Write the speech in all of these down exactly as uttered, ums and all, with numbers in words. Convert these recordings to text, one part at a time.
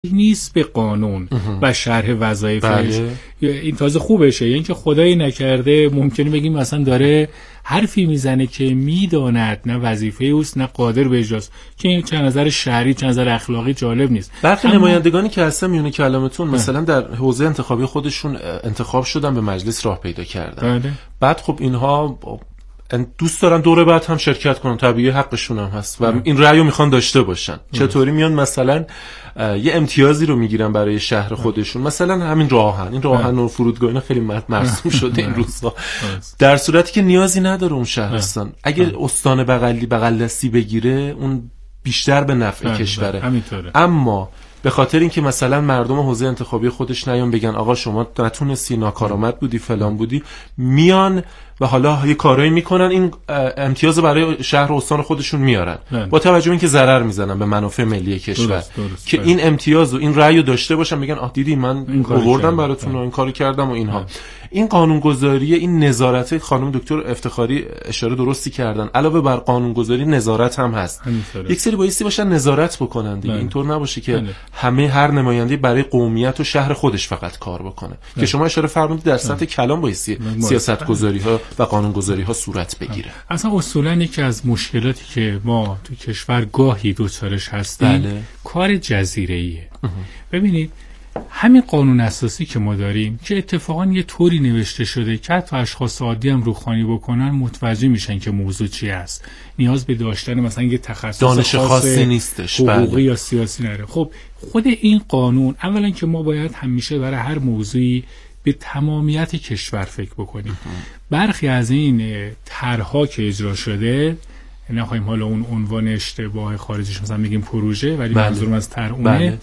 نیست به قانون و شرح وظایفش. بله. این تازه خوبشه، یعنی که خدایی نکرده ممکنه بگیم مثلا داره حرفی میزنه که میداند نه وظیفه اوست نه قادر به اجراست، که این چند نظر شرعی چند نظر اخلاقی جالب نیست. برخی اما... نمایندگانی که هستن میونه کلامتون مثلا در حوزه انتخابی خودشون انتخاب شدن، به مجلس راه پیدا کردن. بله. بعد خب اینها دوست دارن دوره بعد هم شرکت کنن، طبیعی حقشون هم هست و ام. این رأیو میخوان داشته باشن. ام. چطوری میان مثلا یه امتیازی رو میگیرن برای شهر خودشون، مثلا همین راهن این راهن و فرودگاه اینا خیلی مرسوم شده این روزها، در صورتی که نیازی نداره اون شهرستان. اگه استان بغلی بغل دستی بگیره اون بیشتر به نفع کشوره. اما به خاطر اینکه مثلا مردم حوزه انتخابی خودش نیان بگن آقا شما نتونستی، ناکارآمد بودی، فلان بودی، میان و حالا یه کارایی میکنن، این امتیاز برای شهر و استان خودشون میارن نه. با توجه به اینکه ضرر میزنن به منافع ملی کشور. درست، درست، که این امتیاز و این رأی رو داشته باشن، بگن آه دیدی من آوردم براتون و این کارو کردم و اینها. این قانونگذاری، این نظارت، خانم دکتر افتخاری اشاره درستی کردن، علاوه بر قانونگذاری نظارت هم هست. یک سری بایستی باشن نظارت بکنن دیگه، اینطور نباشه که نه. همه هر نماینده برای قومیت و شهر خودش فقط کار بکنه نه. که شما اشاره فرمودید در سطح کلان بایستی سیاستگذاری ها و قانونگذاری ها صورت بگیره. اصلا اصولا یکی از مشکلاتی که ما تو کشور گاهی دوچارش هستیم بله. کار جزیره‌ایه. ببینید همین قانون اساسی که ما داریم که اتفاقا یه طوری نوشته شده که حتی اشخاص عادی هم روخوانی بکنن متوجه میشن که موضوع چی است، نیاز به داشتن مثلا یه تخصص دانش خاصی نیستش، حقوقی بله. یا سیاسی نره. خب خود این قانون اولا که ما باید همیشه برای هر موضوعی به تمامیت کشور فکر بکنیم. برخی از این طرح‌ها که اجرا شده، نخواهیم حالا اون عنوان اشتباه خارجیش مثلا میگیم پروژه، ولی بله. منظورم از طرح اونه بله.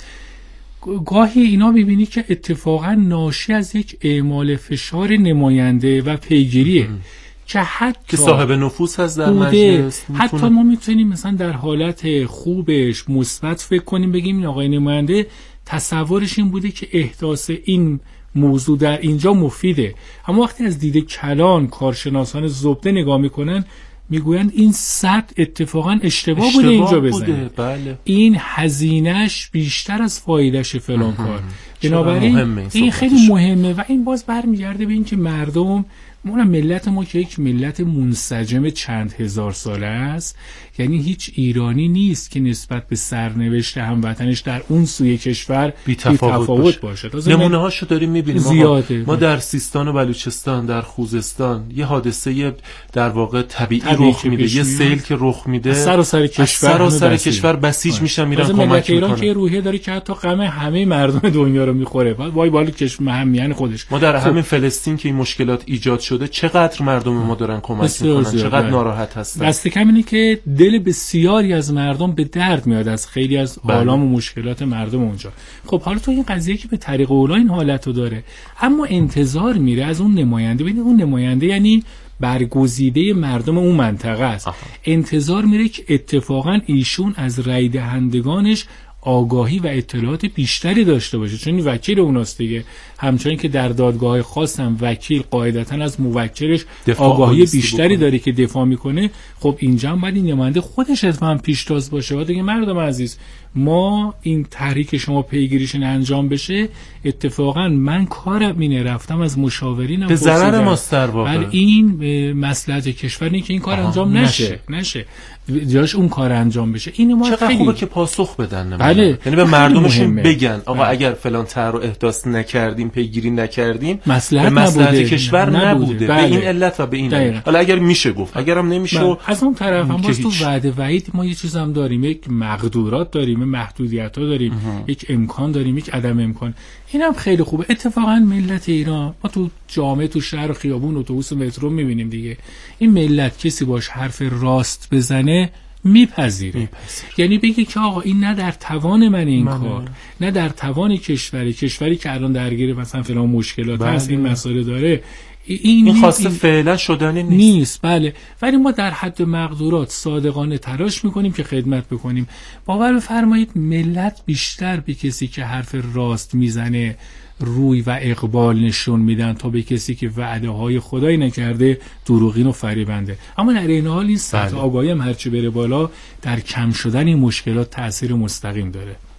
گاهی اینا ببینی که اتفاقا ناشی از یک اعمال فشار نماینده و پیگیریه که حتی که صاحب نفوذ هست در مجلس. حتی ما میتونیم مثلا در حالت خوبش مثبت فکر کنیم، بگیم این آقای نماینده تصورش این بوده که احداث این موضوع در اینجا مفیده، اما وقتی از دید کلان کارشناسان زبده نگاه میکنن میگویند این سد اتفاقا اشتباه, اشتباه بوده اینجا بزنه، بله. این هزینهش بیشتر از فایدهش فلان کار. بنابراین این خیلی مهمه و این باز برمیگرده به این که مردم ما ملت ما که یک ملت منسجم چند هزار ساله است، یعنی هیچ ایرانی نیست که نسبت به سرنوشت هموطنش در اون سوی کشور بی تفاوت باشه. نمونه هاشو داریم میبینیم زیاده. ما در سیستان و بلوچستان، در خوزستان یه حادثه در واقع طبیعی رخ میده، یه سیل که رخ میده، سر و سر کشور سر و سر کشور بسیج میشن، میرن کمک میکنن. ایران که روحیه داره که حتی غم همه مردم دنیا رو میخوره، وای بالا کشور مهمیان خودش. ما در همین فلسطین که این مشکلات ایجاد شده چقدر مردم ما دارن کمک میکنن، چقدر ناراحت هستن. دست کم اینه که دل بسیاری از مردم به درد میاد از خیلی از آلام و مشکلات مردم اونجا. خب حالا تو این قضیه که به طریق اولا این حالتو داره، اما انتظار میره از اون نماینده، ببین اون نماینده یعنی برگزیده مردم اون منطقه است. آها. انتظار میره که اتفاقا ایشون از رای دهندگانش آگاهی و اطلاعات بیشتری داشته باشه، چون این وکیل اوناست دیگه. همچنین که در دادگاه خاص هم وکیل قاعدتاً از موکلش آگاهی بیشتری بکنه. داره که دفاع میکنه. خب اینجا هم باید این نماینده خودش اتفاقاً پیشتاز باشه و دیگه مردم عزیز ما این تحریک شما پیگیریش انجام بشه، اتفاقا من کارم اینه رفتم از مشاورینم به ضرر ماست در واقع، ولی این مصلحت کشور اینه که این کار انجام نشه نشه جاش اون کار انجام بشه. این ما چقدر خیلی خوبه که پاسخ بدن، بله. یعنی به مردمشون بگن آقا بله. اگر فلان طرح رو احداث نکردیم، پیگیری نکردیم، مصلحت مصلحت کشور نبوده, نبوده. بله. به این علت و به این علت. حالا اگر میشه گفت، اگرم نمیشه بله. از اون طرف هم باز تو وعده وعید ما یه چیز هم داریم، یک مقدورات داریم، محدودیت‌ها داریم، اه. یک امکان داریم، یک عدم امکان. اینم خیلی خوبه. اتفاقا ملت ایران ما تو جامعه، تو شهر، خیابون، اتوبوس، مترو می‌بینیم دیگه، این ملت کسی باش حرف راست بزنه میپذیره. میپذیر. یعنی بگه که آقا این نه در توان من این من کار، نه در توان کشوری کشوری که الان درگیر مثلا فلان مشکلات بله. هست، این مسائل داره، این, این خواسته فعلا شدنی نیست. نیست بله. ولی ما در حد مقدورات صادقانه تلاش میکنیم که خدمت بکنیم. باور بفرمایید ملت بیشتر به کسی که حرف راست میزنه روی و اقبال نشون میدن تا به کسی که وعده های خدایی نکرده دروغین و فریبنده. اما در این حال این سطح آگاهی هم هرچی بره بالا در کم شدن این مشکلات تأثیر مستقیم داره.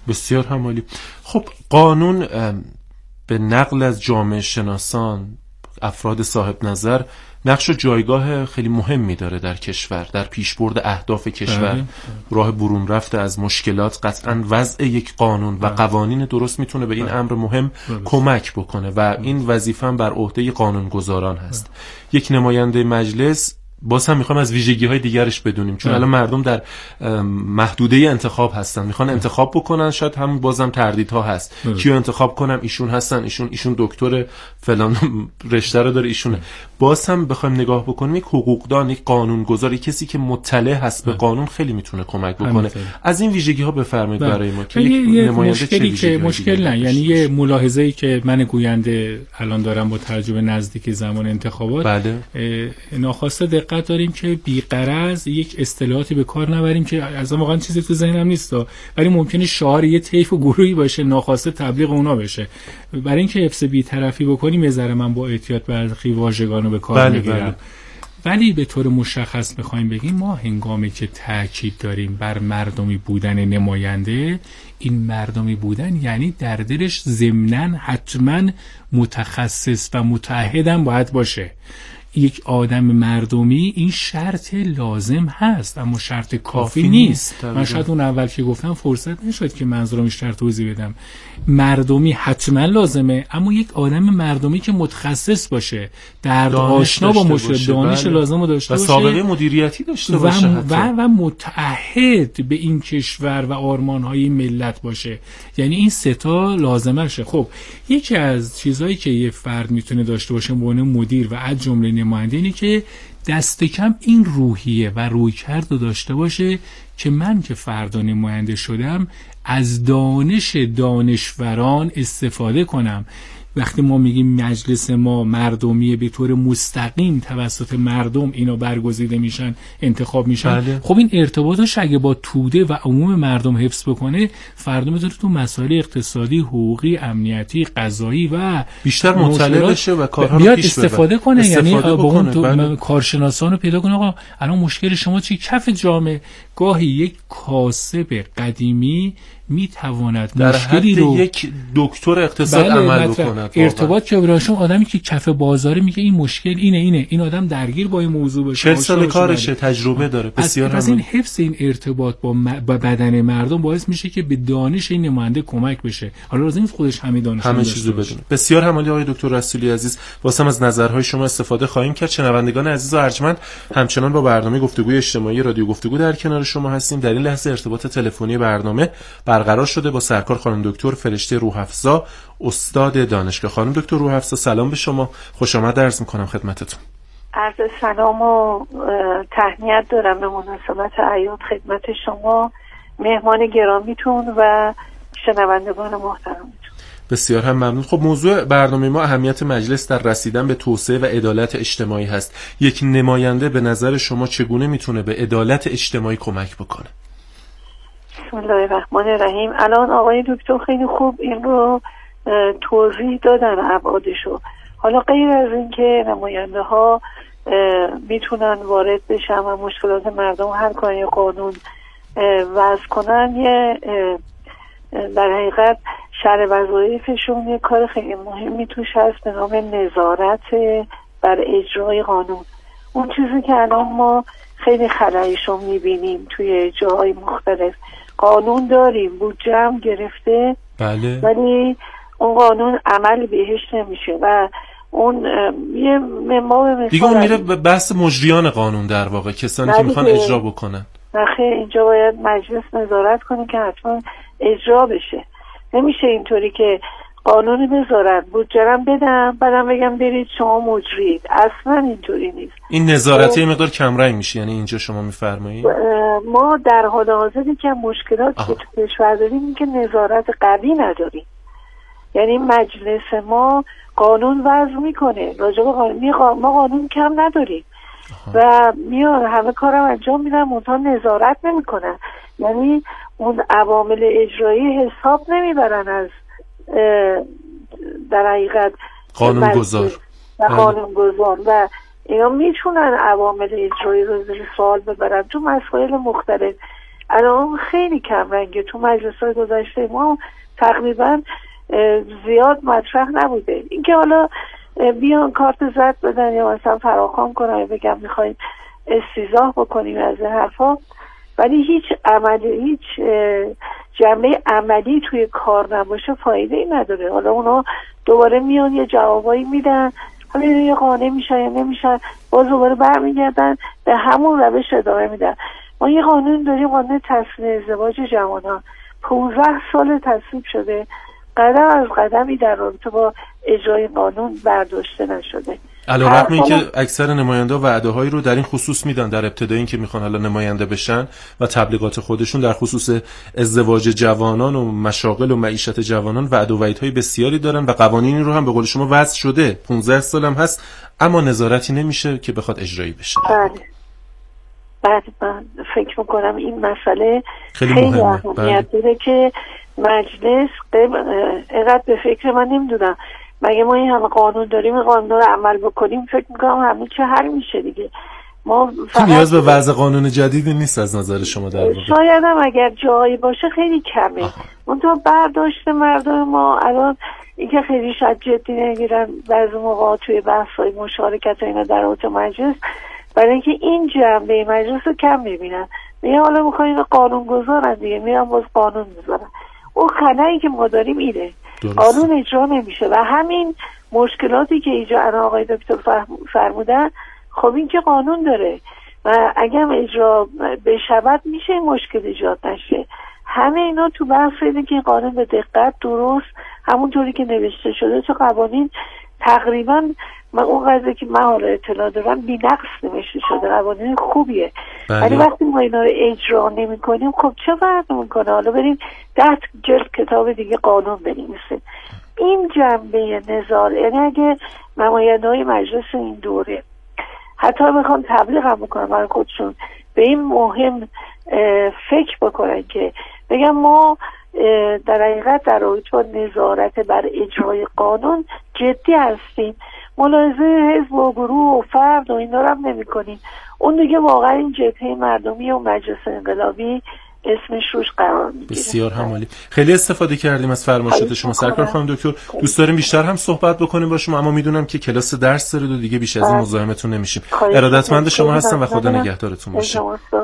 بسیار همالی. خب قانون به نقل از جامعه شناسان، افراد صاحب نظر، نقش و جایگاه خیلی مهمی داره در کشور، در پیشبرد اهداف کشور. بله. راه برون رفته از مشکلات قطعاً وضع یک قانون و قوانین درست میتونه به این امر مهم بله. کمک بکنه و این وظیفه هم بر عهده قانونگذاران هست. بله. یک نماینده مجلس باز هم میخوام از ویژگی های دیگرش بدونیم، چون الان مردم در محدوده انتخاب هستن، میخوان انتخاب بکنن، شاید هم بازم تردیدها هست کیو انتخاب کنم، ایشون هستن، ایشون ایشون دکتر فلان رشته رو داره، ایشونه. باز هم بخوایم نگاه بکنیم، یک حقوقدان، یک قانونگذار، یک کسی که مطلع هست به قانون خیلی میتونه کمک بکنه. از این ویژگی ها بفرمایید برای ما که یک مشکلی که مشکل نه، یعنی یه ملاحظه‌ای که من گوینده الان دارم با تجربه نزدیک زمان انتخابات، بله. ناخواسته دقت داریم که بی‌غرض یک اصطلاحاتی به کار نبریم که از واقعا چیزی تو ذهنم نیست، ولی ممکنه شعار یه طیف و گروهی باشه، ناخواسته تبلیغ اونا بشه. برای اینکه حفظ بی‌طرفی بکنیم یه ذره من با احتیاط برخی واژگانو به کار بله میگیرم. بله. ولی به طور مشخص بخوایم بگیم، ما هنگامی که تاکید داریم بر مردمی بودن نماینده، این مردمی بودن یعنی در دلش ضمناً حتما متخصص و متعهد هم باید باشه. یک آدم مردمی این شرط لازم هست، اما شرط کافی, کافی نیست. من شاید اون اول که گفتم فرصت نشد که منظورم بیشتر توضیح بدم. مردمی حتما لازمه، اما یک آدم مردمی که متخصص باشه، درد آشنا با مشکل، دانش بله. لازم رو داشته و باشه، سابقه مدیریتی داشته و باشه و, و متعهد به این کشور و آرمان‌های ملت باشه. یعنی این سه تا لازمه شه. خب یکی از چیزایی که یه فرد میتونه داشته باشه به عنوان مدیر و از جمله نماینده اینه که دست کم این روحیه و رویکرد رو داشته باشه که من که فردا نماینده شدم از دانش دانشوران استفاده کنم. وقتی ما میگیم مجلس ما مردمیه، به طور مستقیم توسط مردم اینا برگزیده میشن، انتخاب میشن، بله. خب این ارتباطش اگه با توده و عموم مردم حفظ بکنه، فردا میتونه تو مسائل اقتصادی، حقوقی، امنیتی، قضایی و بیشتر مطلع بشه و کارها رو پیش استفاده کنه. استفاده یعنی با اون تو بله. کارشناسان رو پیدا کنه، آقا الان مشکل شما چی؟ کف جامعه. گاهی یک کاسب قدیمی میتواند مشکلی رو یک دکتر اقتصاد بله عمل بکنه. ارتباط که براشون آدمی که کف بازاره میگه این مشکل اینه اینه این آدم درگیر با این موضوع باشه، چهل سال کارشه، تجربه داره. بسیار از, از این حفظ این ارتباط با, م... با بدن مردم باعث میشه که به دانش این نماینده کمک بشه. حالا لازم نیست خودش همه دانش همه چیزو بدونه. بسیار همالی آقای دکتر رسولی عزیز. واسم از نظرهای شما استفاده خواهیم کرد. شنوندگان عزیز و ارجمند، همچنان با برنامه گفتگوی اجتماعی رادیو گفتگو در کنار شما هستیم. در این لحظه ارتباط تلفنی برنامه برقرار شده با سرکار خانم دکتر فرشته روح‌افزا، استاد دانشگاه. خانم دکتر روح‌افزا سلام به شما، خوش آمد عرض می‌کنم خدمتتون. عرض سلام و تهنیت دارم به مناسبت اعیاد خدمت شما، مهمان گرامیتون و شنوندگان محترمتون. بسیار هم ممنون. خب موضوع برنامه ما اهمیت مجلس در رسیدن به توسعه و عدالت اجتماعی هست. یک نماینده به نظر شما چگونه میتونه به عدالت اجتماعی کمک بکنه؟ بسم الله الرحمن الرحیم. الان آقای دکتر خیلی خوب این رو توضیح دادن ابعادشو. حالا غیر از این که نماینده ها میتونن وارد بشن و مشکلات مردم حل کنن یا قانون وضع کنن، یه در حقیقت شرح وظایفشون یه کار خیلی مهمی توش هست به نام نظارت بر اجرای قانون. اون چیزی که الان ما خیلی خلایشو میبینیم توی جاهای مختلف، قانون داریم، بودجه هم گرفته، بله. ولی اون قانون عمل بهش نمیشه و اون یه مما دیگه اون میره به بحث مجریان قانون، در واقع کسانی که میخوان اجرا بکنن. نخیر، اینجا باید مجلس نظارت کنه که حتما اجرا بشه. نمیشه اینطوری که قانون بذارن، بودجه هم بدن، بعدم بگم برید شما مجرید. اصلا اینطوری نیست. این نظارتی یه مقدار کمرنگ میشه، یعنی اینجا شما میفرمایید ما در حال حاضری که مشکلات که تو کشور داریم این که نظارت قوی نداریم. یعنی مجلس ما قانون وضع میکنه، راجع به قانون ما قانون کم نداریم و میان همه کارم انجام میدن، منتها نظارت نمیکنن. یعنی اون عوامل اجرایی حساب نمیبرن از در حقیقت قانون گذار و قانون گذار و اینا میتونن عوامل اجرایی رو زیر سوال ببرن تو مسائل مختلف. الان خیلی کم رنگه. تو مجلس‌های گذشته ما تقریبا زیاد مطرح نبوده. اینکه حالا بیان کارت زرد بدن یا مثلا فراخوان کنن یا بگم میخوایم استیضاح بکنیم از این حرفا، ولی هیچ عملی، هیچ جنبه عملی توی کار نباشه فایده ای نداره. حالا اونا دوباره میان یه جوابایی میدن، حالا یه قانع میشن یا نمیشن، باز دوباره برمیگردن به همون روش ادامه میدن. ما یه قانون داریم، قانون تصمیم ازدواج جوانان، پانزده سال تصویب شده، قدم از قدمی در رابطه با اجرای قانون برداشته نشده. علیرغم اینکه اکثر نماینده‌ها وعده‌هایی رو در این خصوص میدن در ابتدای اینکه میخوان حالا نماینده بشن و تبلیغات خودشون در خصوص ازدواج جوانان و مشاغل و معیشت جوانان وعده و وعیدهای بسیاری دارن و قوانینی رو هم به قول شما وضع شده، پانزده سال هم هست، اما نظارتی نمیشه که بخواد اجرایی بشه. بله. بعد من فکر میکنم این مسئله خیلی, خیلی مهمه. اهمیت داره که مجلس اینقدر به فکر من نمیدونم. مگه ما این همه قانون داریم، قانون رو عمل بکنیم، فکر میکنم همین چه حل میشه دیگه. ما نیاز به وضع قانون جدیدی نیست از نظر شما در واقع؟ شاید هم اگر جایی باشه خیلی کمه. منتها برداشت مردم ما الان اینکه خیلی شاید جدی نگیرن بعضی موقع توی بحث‌های مشارکت و اینا در اوت مجلس، برای اینکه این جنبه مجلس رو کم میبینن. میگن حالا میخواین قانون گذارن دیگه، میرن باز قانون میذارن. اون خلایی که ما داریم اینه، قانون اجرا نمیشه و همین مشکلاتی که ایجا آقای دکتر فرمودن، خب این که قانون داره و اگر اجرا بشود میشه این مشکل ایجاد نشه. همه اینا تو بحث اینه که قانون به دقت درست همونطوری که نوشته شده تو قوانین تقریبا، من اون قضیه که من حالا اطلاع دارم بی نقص نوشته شده، قوانین خوبیه، ولی وقتی ما اینا رو اجرا نمی کنیم خب چه فرق میکنه؟ حالا بریم ده جلد کتاب دیگه قانون بنویسیم. این جنبه نظار، یعنی اگه نماینده‌های مجلس این دوره حتی بخوام تبلیغ هم بکنم برای خودشون به این مهم فکر بکنن که بگم ما در حقیقت در رابطه با نظارت بر اجرای قانون جدی هستیم، ملاحظه حزب و گروه و فرد و اینا رو هم نمی کنیم، اون دیگه واقعا این جبهه مردمی و مجلس انقلابی اسمش روش قرار میگیره. بسیار همالی. خیلی استفاده کردیم از فرمایشات شما سرکار خانم دکتر. دوست داریم بیشتر هم صحبت بکنیم با شما، اما میدونم که کلاس درس دارید و دیگه بیش از این مزاحمتون نمیشیم. ارادتمند شما هستم و خدا نگهدارتون باشه.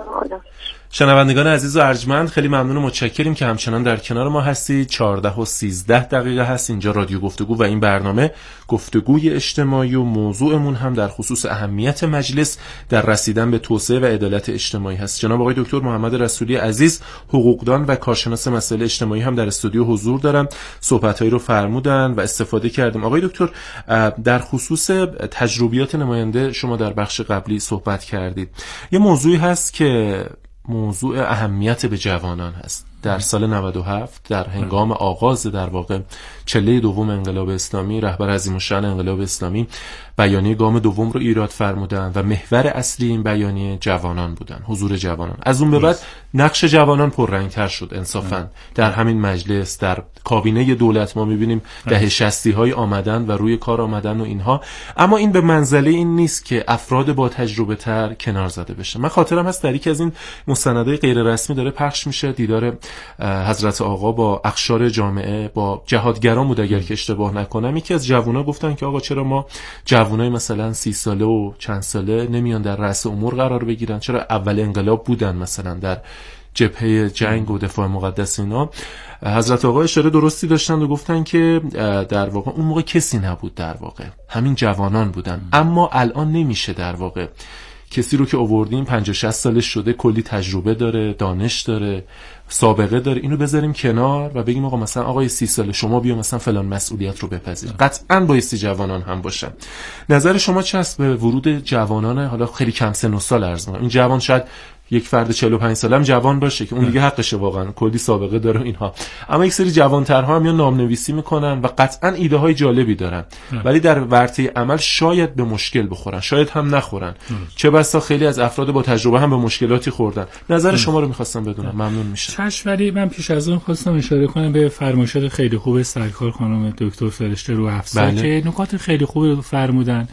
شنوندگان عزیز و ارجمند، خیلی ممنون و متشکریم که همچنان در کنار ما هستید. چهارده و سیزده دقیقه هست اینجا رادیو گفتگو و این برنامه گفتگوی اجتماعی و موضوعمون هم در خصوص اهمیت مجلس در رسیدن به توسعه و عدالت اجتماعی هست. جناب آقای دکتر محمد رسولی عزیز، حقوقدان و کارشناس مسائل اجتماعی هم در استودیو حضور دارن، صحبتایی رو فرمودن و استفاده کردیم. آقای دکتر، در خصوص تجربیات نماینده شما در بخش قبلی صحبت کردید. یه موضوعی هست که موضوع اهمیت به جوانان هست. در سال نود و هفت در هنگام آغاز در واقع چله دوم انقلاب اسلامی، رهبر عظیم‌الشأن انقلاب اسلامی بیانیه گام دوم رو ایراد فرمودن و محور اصلی این بیانیه جوانان بودن، حضور جوانان. از اون به بعد نقش جوانان پررنگ‌تر شد انصافاً. در همین مجلس، در کابینه دولت ما می‌بینیم دهه شصتی های آمدن و روی کار آمدن و اینها، اما این به منزله این نیست که افراد با تجربه تر کنار زده بشه. من خاطرم هست در یکی از این مستندهای غیر رسمی داره پخش میشه، دیدار حضرت آقا با اقشار جامعه، با جهادگران بود اگر که اشتباه نکنم. یکی از جوونا گفتن که آقا چرا ما جوونای مثلا سی ساله و چند ساله نمیان در رأس امور قرار بگیرن؟ چرا اول انقلاب بودن مثلا در جبهه جنگ و دفاع مقدس اینا؟ حضرت آقا اشاره درستی داشتن و گفتن که در واقع اون موقع کسی نبود، در واقع همین جوانان بودن. اما الان نمیشه در واقع کسی رو که آوردیم پنجاه شصت سالش شده، کلی تجربه داره، دانش داره، سابقه داره، اینو بذاریم کنار و بگیم آقا مثلا آقای سی ساله شما بیا مثلا فلان مسئولیت رو بپذیر. قطعاً بایستی جوانان هم باشن. نظر شما چه است به ورود جوانان حالا خیلی کم سن و سال عرض می‌کنم؟ این جوان شاید یک فرد چهل و پنج ساله هم جوان باشه که اون دیگه حقشه، واقعا کلی سابقه داره اینها، اما یک سری جوان‌ترها هم یا نام‌نویسی میکنن و قطعاً ایده های جالبی دارن، ولی در ورطه عمل شاید به مشکل بخورن، شاید هم نخورن. چه بسا خیلی از افراد با تجربه هم به مشکلاتی خوردن. نظر شما رو می‌خواستم بدونم، ممنون میشم. چش، ولی من پیش از اون خواستم اشاره کنم به فرمایشات خیلی خوب سرکار خانم دکتر فرشته رو افزا که نکات خیلی خوبی رو فرمودن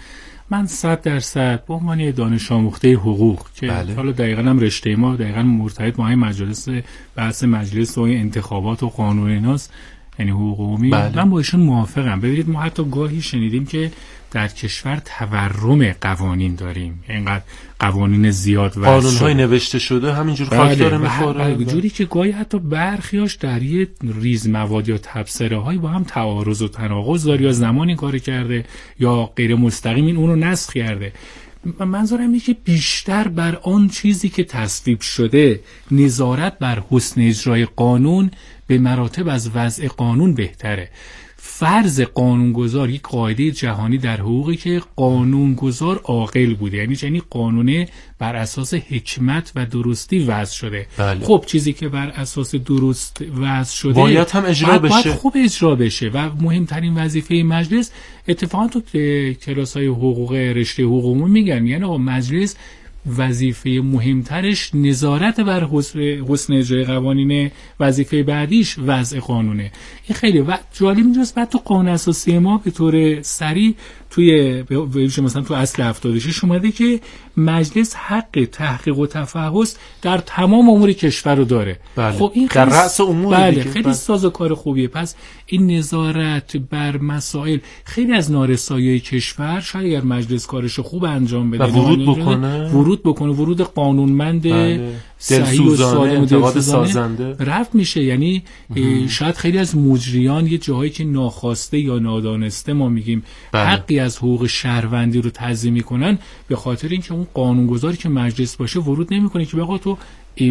من صد درصد به عنوان دانش آموخته حقوق که بله. حالا دقیقاً هم رشته ما دقیقاً مرتبط با همین مجلس بحث مجلس و انتخابات و قانون ایناست، یعنی حقوق عمومی، بله. من با ایشون موافقم. ببینید ما حتی گاهی شنیدیم که در کشور تورم قوانین داریم، اینقدر قوانین زیاد وضع قانون‌های نوشته شده همینجور بله. خاک داره می‌خوره، بله. جوری که گاهی حتی برخیاش در یه ریز مواد یا تبصره‌های با هم تعارض و تناقض داره، یا زمان این کار کرده یا غیر مستقیم این اون رو نسخ کرده. منظورم اینه که بیشتر بر آن چیزی که تصویب شده نظارت بر حسن اجرای قانون به مراتب از وضع قانون بهتره. فرض قانونگذار یک قاعده جهانی در حقوقی که قانونگذار عاقل بوده، یعنی یعنی قانونه بر اساس حکمت و درستی وضع شده. بله. خب چیزی که بر اساس درست وضع شده باید هم اجرا باید بشه، باید خوب اجرا بشه و مهمترین وظیفه مجلس، اتفاقا تو کلاس‌های حقوق رشته حقوق عمومی میگن، یعنی آقا مجلس وظیفه مهمترش نظارت بر حسن اجرای قوانین، وظیفه بعدیش وضع قانونه. این خیلی و جالب اینجاست. بعد تو قانون اساسی ما به طور سریع توی مثلا تو اصل هفتاد و شش اومده که مجلس حق تحقیق و تفحص در تمام امور کشور رو داره. بله. خب این در رأس امور بله دیگه. خیلی سازوکار خوبیه. پس این نظارت بر مسائل خیلی از نارسایی کشور، شاید اگر مجلس کارش خوب انجام بده و ورود بکنه ورود بکنه ورود قانونمند بله. صحیح و سالم و دلسوزانه رفت میشه. یعنی شاید خیلی از مجریان یه جاهایی که ناخواسته یا نادانسته ما میگیم بله. حقی از حقوق شهروندی رو تضییع میکنن، به خاطر اینکه اون قانونگذاری که مجلس باشه ورود نمیکنه که بگه تو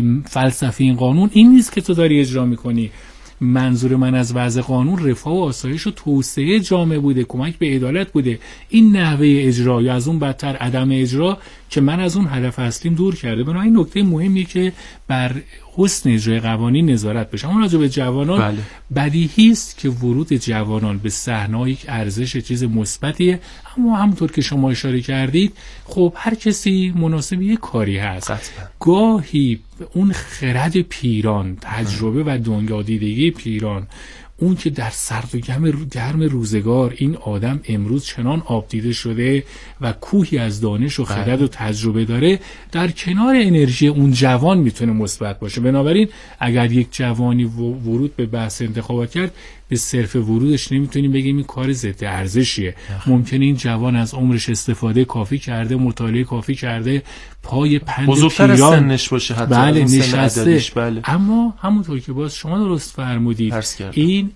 فلسفه این قانون این نیست که تو داری اجرا میکنی. منظور من از وضع قانون رفاه و آسایش و توسعه جامعه بوده، کمک به عدالت بوده. این نحوه اجرا یا از اون بدتر عدم اجرا که من از اون هدف اصلیم دور کرده. بنابراین نکته مهمیه که بر حسن اجرای قوانین نظارت بشه. اما راجع به جوانان بله. بدیهی است که ورود جوانان به صحنه یک ارزش چیز مثبتیه، اما همونطور که شما اشاره کردید خب هر کسی مناسب یک کاری هست. قطعا. گاهی اون خرد پیران، تجربه و دنیادیدگی پیران، اون که در سرد و گرم روزگار این آدم امروز چنان آب دیده شده و کوهی از دانش و خرد و تجربه داره، در کنار انرژی اون جوان میتونه مثبت باشه. بنابراین اگر یک جوانی ورود به بحث انتخابات کرد، به صرف ورودش نمیتونیم بگیم این کار ضد ارزشیه. ممکنه این جوان از عمرش استفاده کافی کرده، مطالعه کافی کرده، پای پند بزرگتر از سنش باشه حتی بله نشسته. بله. اما همونطور که باز شما درست فرمودید این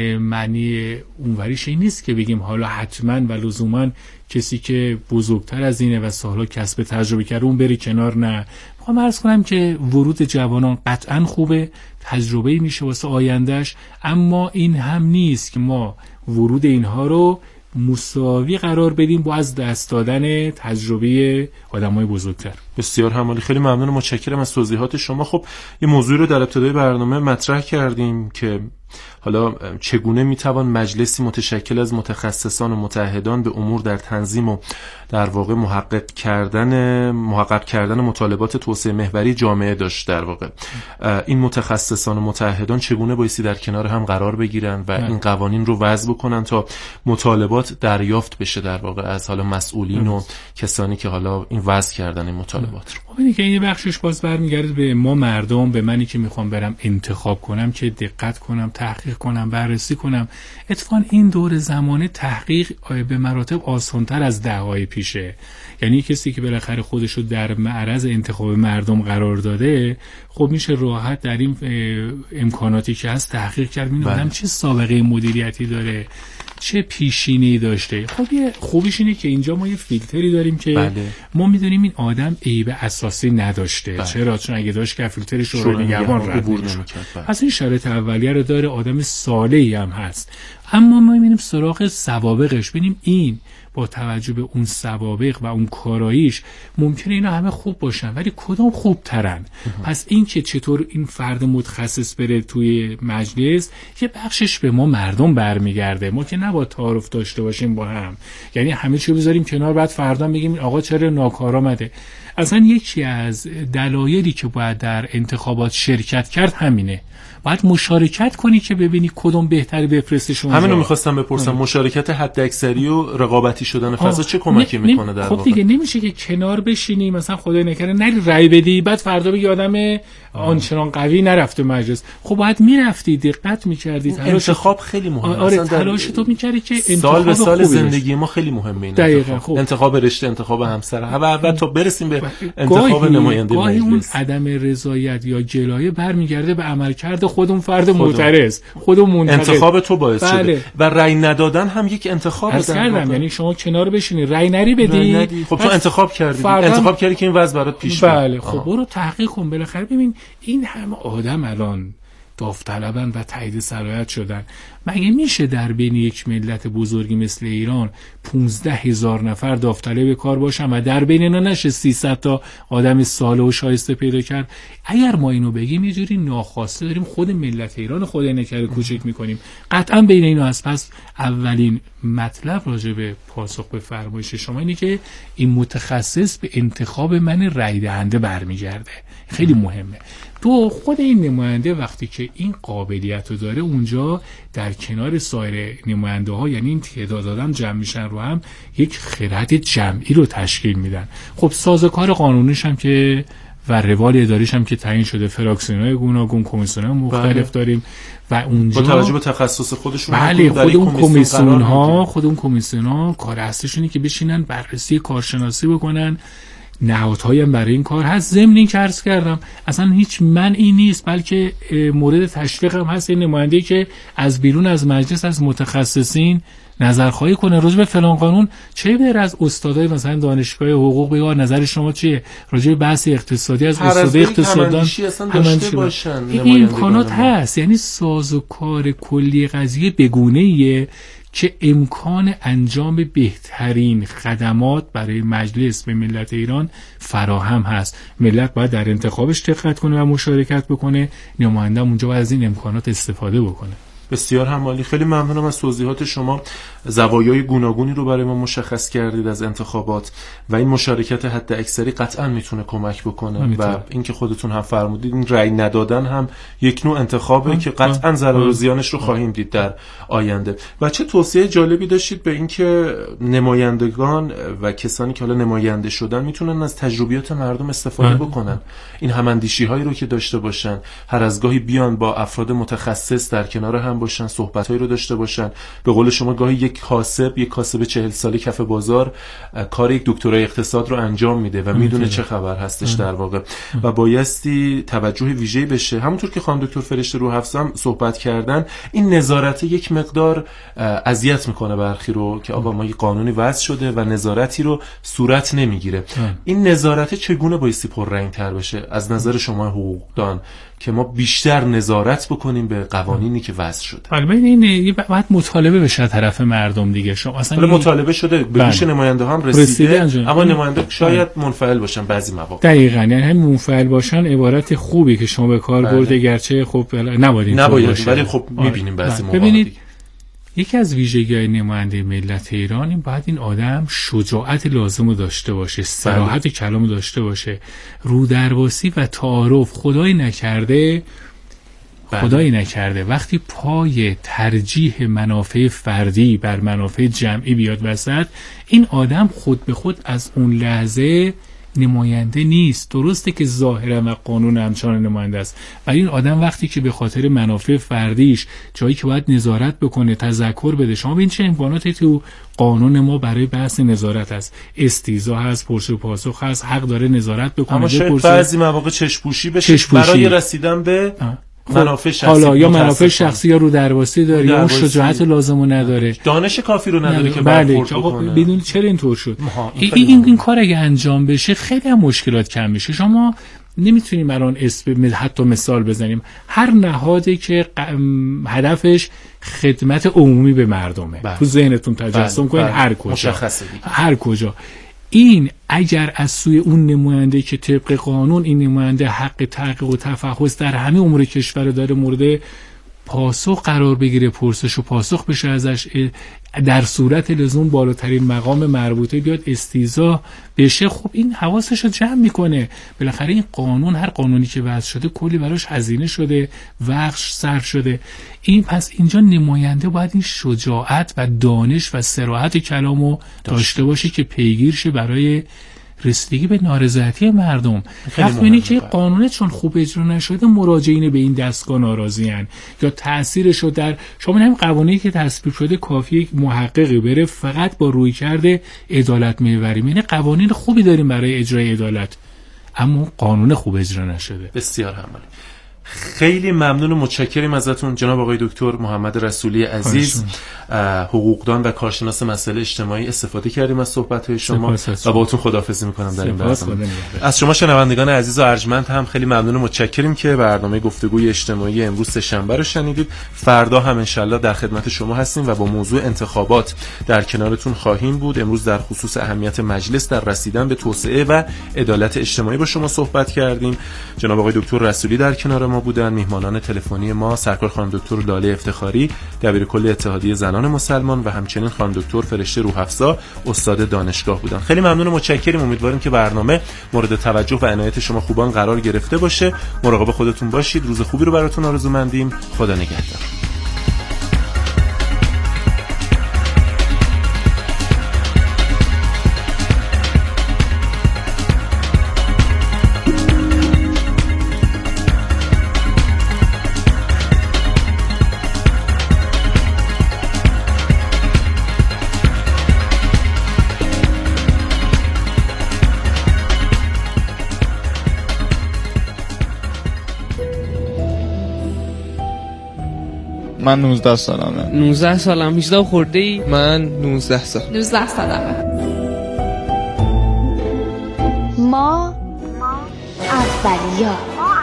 معنی اونوریش این نیست که بگیم حالا حتما و لزوما کسی که بزرگتر از اینه و سالها کسب تجربه کرده اون بری کنار. نه، میخوام عرض کنم که ورود جوانان قطعا خوبه، تجربه میشه واسه آیندهش، اما این هم نیست که ما ورود اینها رو مساوی قرار بدیم با از دست دادن تجربه آدمای بزرگتر. بسیار همالی، خیلی ممنونم، متشکرم از توضیحات شما. خب یه موضوعی رو در ابتدای برنامه مطرح کردیم که حالا چگونه میتوان مجلسی متشکل از متخصصان و متعهدان به امور در تنظیم و در واقع محقق کردن محقق کردن مطالبات توسعه محوری جامعه داشت. در واقع این متخصصان و متعهدان چگونه بایستی در کنار هم قرار بگیرن و این قوانین رو وضع بکنن تا مطالبات دریافت بشه در واقع از حالا مسئولین و کسانی که حالا این وضع کردن این مطالبات رو. خب اینه که این بخشش باز برمیگرده به ما مردم، به منی که میخوام برم انتخاب کنم که دقت کنم، تحقیق کنم، بررسی کنم. اتفاقا این دور زمانه تحقیق به مراتب آسان‌تر از دهه‌های پیشه. یعنی کسی که بالاخره خودش رو در معرض انتخاب مردم قرار داده، خب میشه راحت در این امکاناتی که هست تحقیق کرد ببینم آدم چه سابقه مدیریتی داره، چه پیشینه‌ای داشته. خب یه خوبیش اینه که اینجا ما یه فیلتری داریم که بله. ما میدونیم این آدم عیب اساسی نداشته. بله. چرا؟ چون اگه داشت که فیلتر شورای نگهبان رد می‌شد. پس این شرایط اولیه رو داره، آدم صالحی هم هست. اما ما می‌بینیم سراغ سوابقش، ببینیم این با توجه به اون سوابق و اون کاراییش ممکنه اینا همه خوب باشن ولی کدام خوب ترن. پس این که چطور این فرد متخصص بره توی مجلس، یه بخشش به ما مردم برمیگرده. ما که نباید تعارف داشته باشیم با هم، یعنی همه چی بذاریم کنار بعد فردا بگیم آقا چرا ناکارآمده. اصلا یکی از دلایلی که باید در انتخابات شرکت کرد همینه. باید مشارکت کنی که ببینی کدوم بهتری بفرستش اونجا. همین رو می‌خواستم بپرسم، آه. مشارکت حداکثری و رقابتی شدن فضا چه کمکی ن... میکنه در خب واقع؟ دیگه نمیشه که کنار بشینی مثلا خدای نکرده نری رای بدی بعد فردا بگی آدم آنچنان قوی نرفته مجلس. خب باید میرفتی دقت می‌کردی. انتخاب خیلی مهمه. آره تلاش تو می‌کردی که سال به سال زندگی ما خیلی مهمه این انتخاب. خب. انتخاب رشته، انتخاب همسر و بعد تا برسیم به انتخاب نماینده مجلس. اون عدم رضایت یا جلایه برمیگرده به عملکرد خودمون فرد معترض، خودمون منتقد. انتخاب تو باعث بله. شده و رأی ندادن هم یک انتخاب است. یعنی شما کنار بشینی رأی نری بدی، رای ندی. خب تو انتخاب کردی فردا... انتخاب کردی که این وضع برات پیش بیاد. بله خب برو تحقیق کن بالاخره ببین این همه آدم الان داوطلبن و تایید صلاحیت شدن. مگه میشه در بین یک ملت بزرگی مثل ایران پونزده هزار نفر داوطلب کار باشن و در بین اینا نشه سیصد تا آدم صالح و شایسته پیدا کرد؟ اگر ما اینو بگیم یه جوری ناخواسته داریم خود ملت ایران خود نکره کوچک میکنیم. قطعا بین اینا هست. پس اولین مطلب راجع به پاسخ به فرمایش شما اینه که این متخصص به انتخاب من رای دهنده برمیگرده. خیلی مهمه. تو خود این نماینده وقتی که این قابلیت رو داره اونجا در کنار سایر نماینده ها، یعنی این تعداد آدم جمع میشن رو هم یک خرد جمعی رو تشکیل میدن. خب سازوکار قانونیش هم که و روال اداریش هم که تعیین شده، فراکسیون‌های گوناگون، کمیسیون‌های مختلف بله. داریم و اونجا با توجه به تخصص خودشون بله خود اون کمیسیون‌ها خود اون کمیسیون‌ها کار اصلیشونه که بشینن بررسی کارشناسی بکنن. نهادهایی هم برای این کار هست. ضمن این که عرض کردم اصلا هیچ منعی نیست، بلکه مورد تشویق هم هست این نماینده‌ای که از بیرون از مجلس از متخصصین نظرخواهی کنه راجع به فلان قانون، چه غیر از استادای مثلا دانشگاه حقوق بگه نظر شما چیه راجع به بحث اقتصادی از استاد اقتصاددان داشته باشن. این امکانات هست. یعنی سازوکار کلی قضیه بگونه‌ایه که امکان انجام بهترین خدمات برای مجلس به ملت ایران فراهم هست. ملت باید در انتخابش دقت کنه و مشارکت بکنه، نماینده اونجا باید از این امکانات استفاده بکنه. بسیار هم عالی. خیلی ممنونم از توضیحات شما. زوایای گوناگونی رو برای ما مشخص کردید از انتخابات و این مشارکت حد اکثری قطعا میتونه کمک بکنه و اینکه خودتون هم فرمودید این رأی ندادن هم یک نوع انتخابه ها. که قطعا ضرر و زیانش رو خواهیم دید در آینده. و چه توصیه جالبی داشتید به اینکه نمایندگان و کسانی که حالا نماینده شدن میتونن از تجربیات مردم استفاده ها. بکنن. این هماندیشی هایی رو که داشته باشن، هر از گاهی بیان با افراد متخصص در کنار هم باشن، صحبتایی رو داشته باشن. به قول شما گاهی یک کاسب یک کاسب چهل ساله کف بازار کار یک دکترای اقتصاد رو انجام میده و میدونه چه خبر هستش در واقع و بایستی توجه ویژه‌ای بشه. همونطور که خانم دکتر فرشته روحفظم صحبت کردن، این نظارت یک مقدار اذیت میکنه برخی رو که آقا ما یک قانونی وضع شده و نظارتی رو صورت نمیگیره. این نظارت چگونه بایستی پررنگ‌تر بشه از نظر شما حقوقدان که ما بیشتر نظارت بکنیم به قوانینی که وضع شده؟ البته این باید مطالبه بشه طرف مردم دیگه. شما اصلا مطالبه شده به گوش نماینده هم رسیده, رسیده اما نماینده شاید منفعل باشن بعضی مواقع. دقیقاً، یعنی هم منفعل باشن عبارت خوبی که شما به کار برده، گرچه خب نباید نباید ولی خب میبینیم بعضی مواقع. ببینید یکی از ویژگی‌های نماینده ملت ایران این باید این آدم شجاعت لازم رو داشته باشه، صراحت کلام داشته باشه، رودرواسی و تعارف. خدای نکرده خدای نکرده وقتی پای ترجیح منافع فردی بر منافع جمعی بیاد وسط، این آدم خود به خود از اون لحظه نماینده نیست. درسته که ظاهرا و قانون همچنان نماینده است، ولی این آدم وقتی که به خاطر منافع فردیش جایی که باید نظارت بکنه تذکر بده. شما ببین چه امکاناتی تو قانون ما برای بحث نظارت هست، استیضاح هست، پرسش و پاسخ هست، حق داره نظارت بکنه. اما شاید بعضی مواقع چشپوشی بشه چشپوشی. برای رسیدن به آه. منافع شخصی، حالا یا منافع شخصی یا رو درواسی داره یا اون شجاعت لازمو نداره، دانش کافی رو نداره که بله بدون چرا اینطور شد. این این, این کار اگه انجام بشه خیلی هم مشکلات کم میشه. شما نمیتونیم الان اسم حتی مثال بزنیم، هر نهادی که هدفش خدمت عمومی به مردمه بله. تو ذهنتون تجسم کنید هر کجا هر کجا این اگر از سوی اون نماینده که طبق قانون این نماینده حق تحقیق و تفحص در همه امور کشور داره، مورد پاسخ قرار بگیره، پرسش و پاسخ بشه ازش، در صورت لزوم بالاترین مقام مربوطه بیاد استیضاح بشه. خب این حواسش رو جمع میکنه. بالاخره این قانون، هر قانونی که وضع شده کلی براش هزینه شده، وقت صرف شده. این پس اینجا نماینده باید این شجاعت و دانش و صراحت کلامو داشته باشه که پیگیر شه برای رسیدگی به نارضایتی مردم. وقتی که قانون چون خوب اجرا نشده مراجعین به این دستگاه ناراضی‌اند یا تأثیرش رو در شما همین قوانینی که تصویب شده کافیه محققی بره فقط با رویکرد عدالت می‌بریم. یعنی قوانین خوبی داریم برای اجرای عدالت اما قانون خوب اجرا نشده. بسیار عالی. خیلی ممنون و متشکریم ازتون جناب آقای دکتر محمد رسولی عزیز، حقوقدان و کارشناس مسائل اجتماعی. استفاده کردیم از صحبت‌های شما و باهاتون خداحافظی می‌کنم در این برنامه. از شما شنوندگان عزیز و ارجمند هم خیلی ممنون و متشکریم که برنامه گفتگوی اجتماعی امروز سه‌شنبه رو شنیدید. فردا هم انشالله در خدمت شما هستیم و با موضوع انتخابات در کنارتون خواهیم بود. امروز در خصوص اهمیت مجلس در رسیدن به توسعه و عدالت اجتماعی با شما صحبت کردیم. جناب آقای دکتر رسولی در کنار ما بودن. میهمانان تلفنی ما سرکار خانم دکتر لاله افتخاری، دبیرکل اتحادیه زنان مسلمان و همچنین خانم دکتر فرشته روح‌افزا، استاد دانشگاه بودن. خیلی ممنون و متشکریم. امیدواریم که برنامه مورد توجه و عنایت شما خوبان قرار گرفته باشه. مراقب خودتون باشید. روز خوبی رو براتون آرزومندیم. خدا نگهدار. من نوزده سالمه. نوزده سالم. هجده خورده ای؟ من نوزده سال. نوزده سالمه. ما اولیا.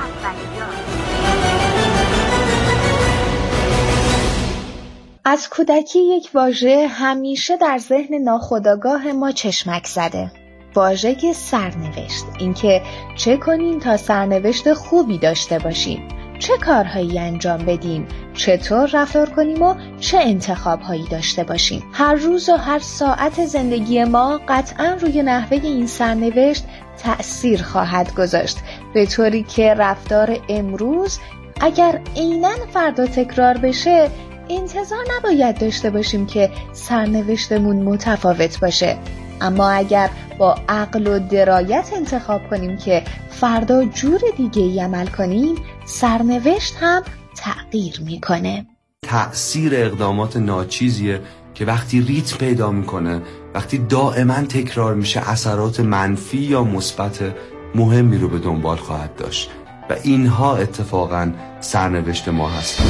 از کودکی یک واژه همیشه در ذهن ناخودآگاه ما چشمک زده. واژه سرنوشت. اینکه چه کنیم تا سرنوشت خوبی داشته باشیم، چه کارهایی انجام بدیم، چطور رفتار کنیم و چه انتخابهایی داشته باشیم. هر روز و هر ساعت زندگی ما قطعاً روی نحوه این سرنوشت تأثیر خواهد گذاشت، به طوری که رفتار امروز اگر عیناً فردا تکرار بشه انتظار نباید داشته باشیم که سرنوشتمون متفاوت باشه. اما اگر با عقل و درایت انتخاب کنیم که فردا جور دیگه ای عمل کنیم، سرنوشت هم تغییر میکنه. تأثیر اقدامات ناچیزیه که وقتی ریتم پیدا میکنه، وقتی دائما تکرار میشه، اثرات منفی یا مثبت مهمی رو به دنبال خواهد داشت و اینها اتفاقا سرنوشت ما هستن.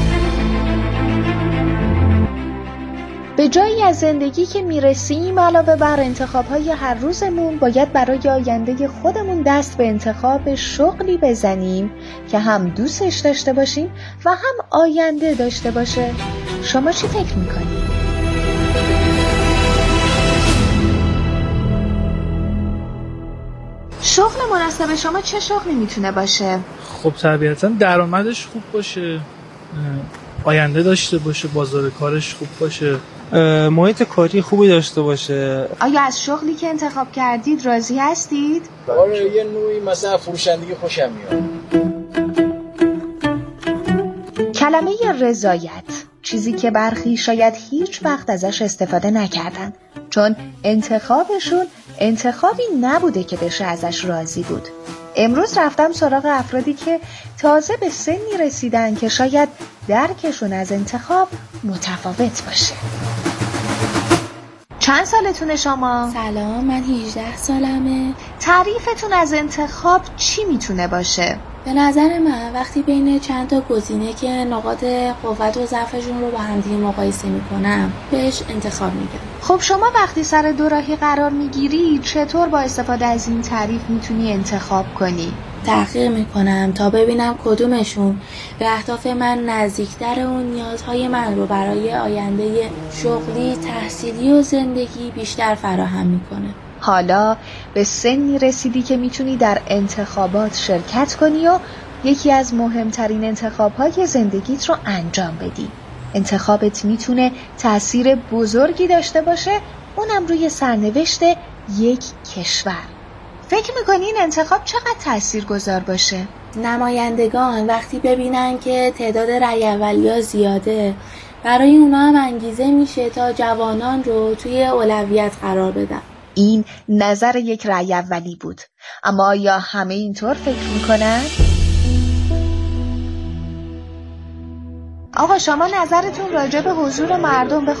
به جایی از زندگی که میرسیم علاوه بر انتخاب‌های هر روزمون باید برای آینده خودمون دست به انتخاب شغلی بزنیم که هم دوستش داشته باشیم و هم آینده داشته باشه. شما چی فکر میکنید؟ شغل مناسب شما چه شغلی میتونه باشه؟ خب طبیعتاً درآمدش خوب باشه، آینده داشته باشه، بازار کارش خوب باشه، محیط کاری خوبی داشته باشه. آیا از شغلی که انتخاب کردید راضی هستید؟ آره یه نوعی مثلا فروشندگی خوشم میاد. کلمه رضایت، چیزی که برخی شاید هیچ وقت ازش استفاده نکردن، چون انتخابشون انتخابی نبوده که بشه ازش راضی بود. امروز رفتم سراغ افرادی که تازه به سنی رسیدن که شاید درکشون از انتخاب متفاوت باشه. چند سالتونه شما؟ سلام، من هجده سالمه. تعریفتون از انتخاب چی میتونه باشه؟ به نظر من وقتی بین چند تا گزینه که نقاط قوت و ضعفشون رو با هم دیگه مقایسه میکنم بهش انتخاب میگم. خب شما وقتی سر دوراهی قرار میگیری چطور با استفاده از این تعریف میتونی انتخاب کنی؟ تحقیق میکنم تا ببینم کدومشون به اهداف من نزدیکتر و نیازهای من رو برای آینده شغلی، تحصیلی و زندگی بیشتر فراهم میکنه. حالا به سنی رسیدی که میتونی در انتخابات شرکت کنی و یکی از مهمترین انتخاب‌های زندگیت رو انجام بدی. انتخابت میتونه تأثیر بزرگی داشته باشه، اونم روی سرنوشت یک کشور. فکر میکنی این انتخاب چقدر تاثیرگذار باشه؟ نمایندگان وقتی ببینن که تعداد رأی اولیا زیاده، برای اونا هم انگیزه میشه تا جوانان رو توی اولویت قرار بدن. این نظر یک رأی اولی بود، اما آیا همه اینطور فکر میکنن؟ آقا شما نظرتون راجع به حضور مردم به